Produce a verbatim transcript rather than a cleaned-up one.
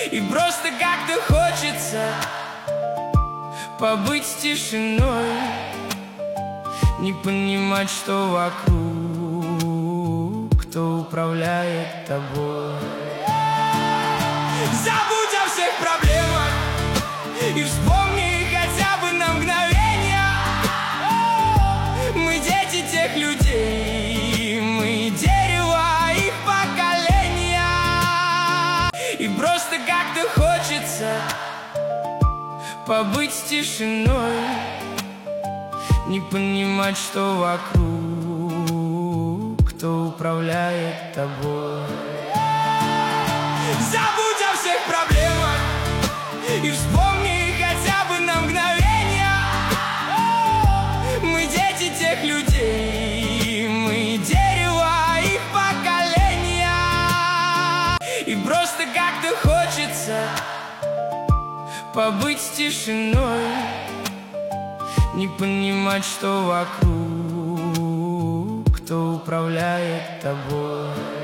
И просто как-то хочется побыть с тишиной, не понимать, что вокруг, кто управляет тобой. Забудь о всех проблемах и вспомни хотя бы на мгновение. Мы дети тех людей, мы дерево их поколения. И просто как-то хочется побыть с тишиной, не понимать, что вокруг, кто управляет тобой. Забудь о всех проблемах и вспомни хотя бы на мгновение. Мы дети тех людей, мы дерево их поколения. И просто как-то хочется побыть с тишиной, не понимать, что вокруг, кто управляет тобой.